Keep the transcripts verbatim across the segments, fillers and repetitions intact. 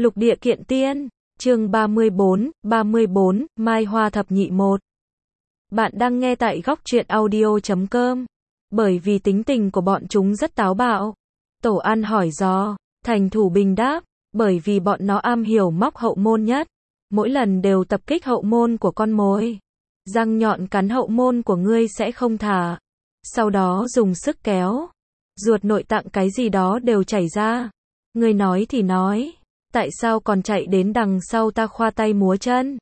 Lục địa kiện tiên, chương ba mươi bốn, ba mươi bốn, Mai Hoa thập nhị một. Bạn đang nghe tại góc truyện audio chấm com. Bởi vì tính tình của bọn chúng rất táo bạo. Tổ An hỏi dò, Thành Thủ Bình đáp, bởi vì bọn nó am hiểu móc hậu môn nhất. Mỗi lần đều tập kích hậu môn của con mồi. Răng nhọn cắn hậu môn của ngươi sẽ không thả. Sau đó dùng sức kéo. Ruột nội tạng cái gì đó đều chảy ra. Ngươi nói thì nói. Tại sao còn chạy đến đằng sau ta khoa tay múa chân?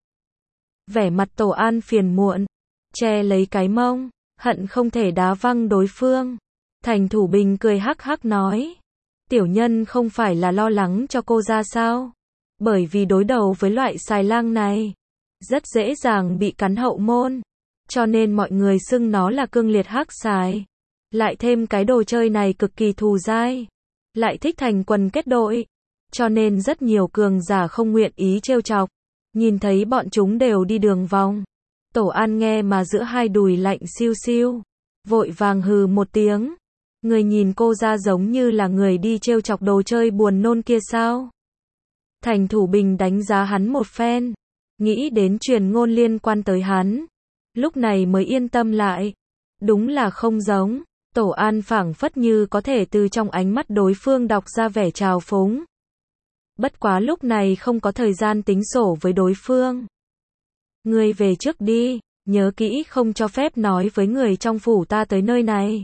Vẻ mặt Tổ An phiền muộn, che lấy cái mông, hận không thể đá văng đối phương. Thành Thủ Bình cười hắc hắc nói, tiểu nhân không phải là lo lắng cho cô ra sao? Bởi vì đối đầu với loại xài lang này, rất dễ dàng bị cắn hậu môn, cho nên mọi người xưng nó là cương liệt hắc xài. Lại thêm cái đồ chơi này cực kỳ thù dai, lại thích thành quần kết đội. Cho nên rất nhiều cường giả không nguyện ý trêu chọc. Nhìn thấy bọn chúng đều đi đường vòng. Tổ An nghe mà giữa hai đùi lạnh siêu siêu. Vội vàng hừ một tiếng. Người nhìn cô ra giống như là người đi trêu chọc đồ chơi buồn nôn kia sao? Thành Thủ Bình đánh giá hắn một phen. Nghĩ đến truyền ngôn liên quan tới hắn. Lúc này mới yên tâm lại. Đúng là không giống. Tổ An phảng phất như có thể từ trong ánh mắt đối phương đọc ra vẻ trào phúng. Bất quá lúc này không có thời gian tính sổ với đối phương. Ngươi về trước đi, nhớ kỹ không cho phép nói với người trong phủ ta tới nơi này.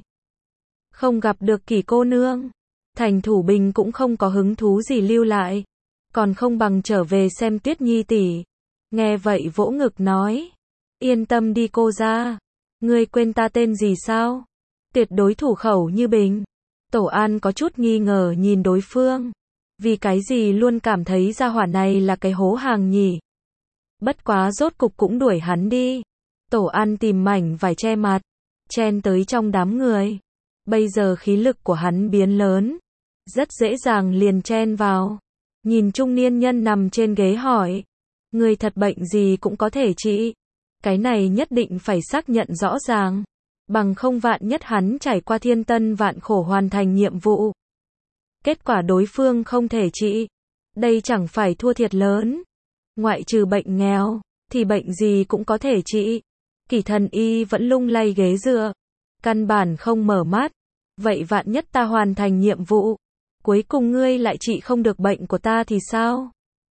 Không gặp được Kỷ cô nương. Thành Thủ Bình cũng không có hứng thú gì lưu lại. Còn không bằng trở về xem Tuyết Nhi tỷ. Nghe vậy vỗ ngực nói. Yên tâm đi cô ra. Ngươi quên ta tên gì sao? Tuyệt đối thủ khẩu như bình. Tổ An có chút nghi ngờ nhìn đối phương. Vì cái gì luôn cảm thấy gia hỏa này là cái hố hàng nhỉ? Bất quá rốt cục cũng đuổi hắn đi. Tổ An tìm mảnh vải che mặt, chen tới trong đám người. Bây giờ khí lực của hắn biến lớn, rất dễ dàng liền chen vào. Nhìn trung niên nhân nằm trên ghế hỏi, người thật bệnh gì cũng có thể trị. Cái này nhất định phải xác nhận rõ ràng, bằng không vạn nhất hắn trải qua thiên tân vạn khổ hoàn thành nhiệm vụ. Kết quả đối phương không thể trị. Đây chẳng phải thua thiệt lớn. Ngoại trừ bệnh nghèo, thì bệnh gì cũng có thể trị. Kỷ Thần Y vẫn lung lay ghế dựa. Căn bản không mở mắt. Vậy vạn nhất ta hoàn thành nhiệm vụ. Cuối cùng ngươi lại trị không được bệnh của ta thì sao?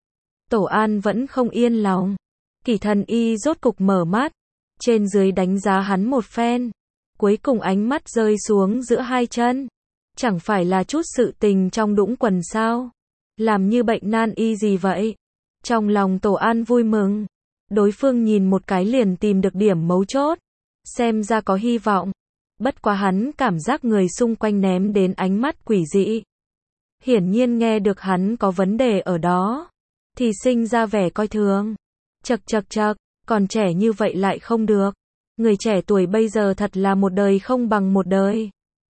Tổ An vẫn không yên lòng. Kỷ Thần Y rốt cục mở mắt. Trên dưới đánh giá hắn một phen. Cuối cùng ánh mắt rơi xuống giữa hai chân. Chẳng phải là chút sự tình trong đũng quần sao? Làm như bệnh nan y gì vậy? Trong lòng Tổ An vui mừng. Đối phương nhìn một cái liền tìm được điểm mấu chốt. Xem ra có hy vọng. Bất quá hắn cảm giác người xung quanh ném đến ánh mắt quỷ dị. Hiển nhiên nghe được hắn có vấn đề ở đó. Thì sinh ra vẻ coi thường. Chậc chậc chậc, còn trẻ như vậy lại không được. Người trẻ tuổi bây giờ thật là một đời không bằng một đời.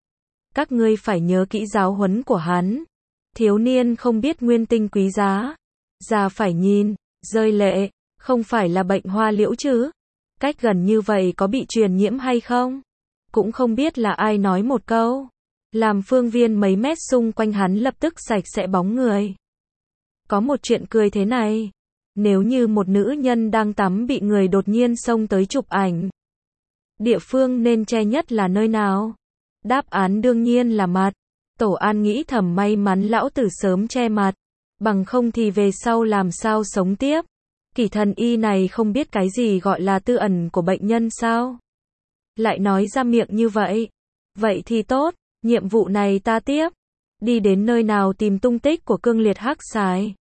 Các ngươi phải nhớ kỹ giáo huấn của hắn. Thiếu niên không biết nguyên tinh quý giá. Già phải nhìn, rơi lệ, không phải là bệnh hoa liễu chứ. Cách gần như vậy có bị truyền nhiễm hay không? Cũng không biết là ai nói một câu. Làm phương viên mấy mét xung quanh hắn lập tức sạch sẽ bóng người. Có một chuyện cười thế này. Nếu như một nữ nhân đang tắm bị người đột nhiên xông tới chụp ảnh. Địa phương nên che nhất là nơi nào? Đáp án đương nhiên là mặt. Tổ An nghĩ thầm may mắn lão tử sớm che mặt. Bằng không thì về sau làm sao sống tiếp. Kỷ Thần Y này không biết cái gì gọi là tư ẩn của bệnh nhân sao? Lại nói ra miệng như vậy. Vậy thì tốt, nhiệm vụ này ta tiếp. Đi đến nơi nào tìm tung tích của cương liệt hắc xài.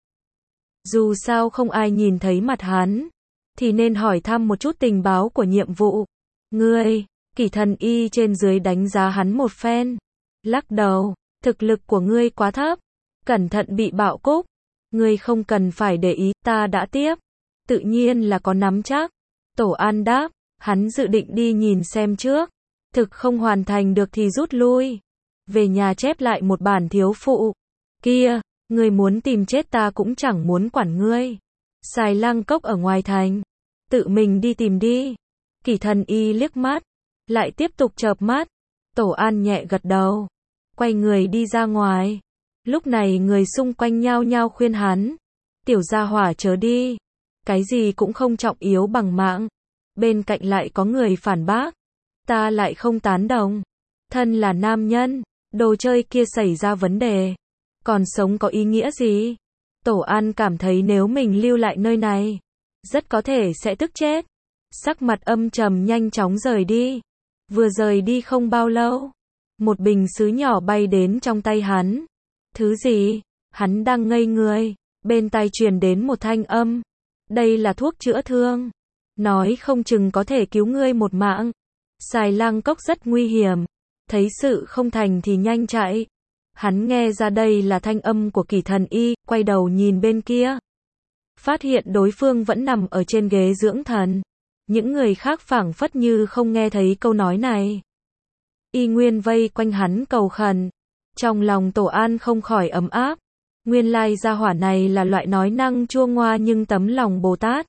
Dù sao không ai nhìn thấy mặt hắn. Thì nên hỏi thăm một chút tình báo của nhiệm vụ. Ngươi... Kỷ Thần Y trên dưới đánh giá hắn một phen. Lắc đầu, thực lực của ngươi quá thấp. Cẩn thận bị bạo cúc. Ngươi không cần phải để ý, ta đã tiếp. Tự nhiên là có nắm chắc. Tổ An đáp, hắn dự định đi nhìn xem trước. Thực không hoàn thành được thì rút lui. Về nhà chép lại một bản thiếu phụ. Kia, ngươi muốn tìm chết ta cũng chẳng muốn quản ngươi. Xài lang cốc ở ngoài thành. Tự mình đi tìm đi. Kỷ Thần Y liếc mắt. Lại tiếp tục chợp mắt. Tổ An nhẹ gật đầu. Quay người đi ra ngoài. Lúc này người xung quanh nhao nhao khuyên hắn. Tiểu gia hỏa chớ đi. Cái gì cũng không trọng yếu bằng mạng. Bên cạnh lại có người phản bác. Ta lại không tán đồng. Thân là nam nhân, đồ chơi kia xảy ra vấn đề. Còn sống có ý nghĩa gì? Tổ An cảm thấy nếu mình lưu lại nơi này, rất có thể sẽ tức chết. Sắc mặt âm trầm nhanh chóng rời đi. Vừa rời đi không bao lâu, một bình sứ nhỏ bay đến trong tay hắn. Thứ gì? Hắn đang ngây người, bên tai truyền đến một thanh âm. Đây là thuốc chữa thương. Nói không chừng có thể cứu ngươi một mạng. Xài lang cốc rất nguy hiểm. Thấy sự không thành thì nhanh chạy. Hắn nghe ra đây là thanh âm của Kỷ Thần Y, quay đầu nhìn bên kia. Phát hiện đối phương vẫn nằm ở trên ghế dưỡng thần. Những người khác phảng phất như không nghe thấy câu nói này. Y Nguyên vây quanh hắn cầu khẩn. Trong lòng Tổ An không khỏi ấm áp. Nguyên lai gia hỏa này là loại nói năng chua ngoa nhưng tấm lòng Bồ Tát.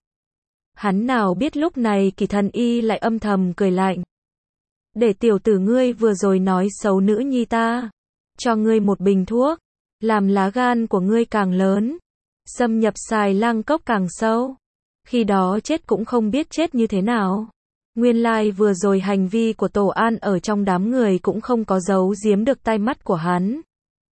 Hắn nào biết lúc này Kỷ Thần Y lại âm thầm cười lạnh. Để tiểu tử ngươi vừa rồi nói xấu nữ nhi ta. Cho ngươi một bình thuốc. Làm lá gan của ngươi càng lớn. Xâm nhập Xài Lang cốc càng sâu. Khi đó chết cũng không biết chết như thế nào. Nguyên lai vừa rồi hành vi của Tổ An ở trong đám người cũng không có giấu giếm được tai mắt của hắn.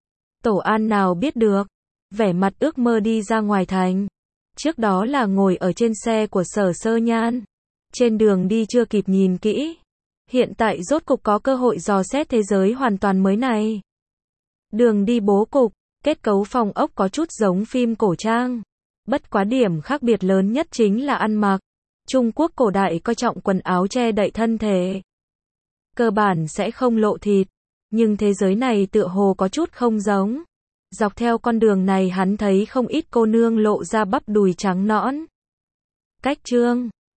Tổ An nào biết được. Vẻ mặt ước mơ đi ra ngoài thành. Trước đó là ngồi ở trên xe của Sở Sơ Nhan. Trên đường đi chưa kịp nhìn kỹ. Hiện tại rốt cục có cơ hội dò xét thế giới hoàn toàn mới này. Đường đi bố cục, kết cấu phòng ốc có chút giống phim cổ trang. Bất quá điểm khác biệt lớn nhất chính là ăn mặc. Trung Quốc cổ đại coi trọng quần áo che đậy thân thể. Cơ bản sẽ không lộ thịt. Nhưng thế giới này tựa hồ có chút không giống. Dọc theo con đường này hắn thấy không ít cô nương lộ ra bắp đùi trắng nõn. Cách trương.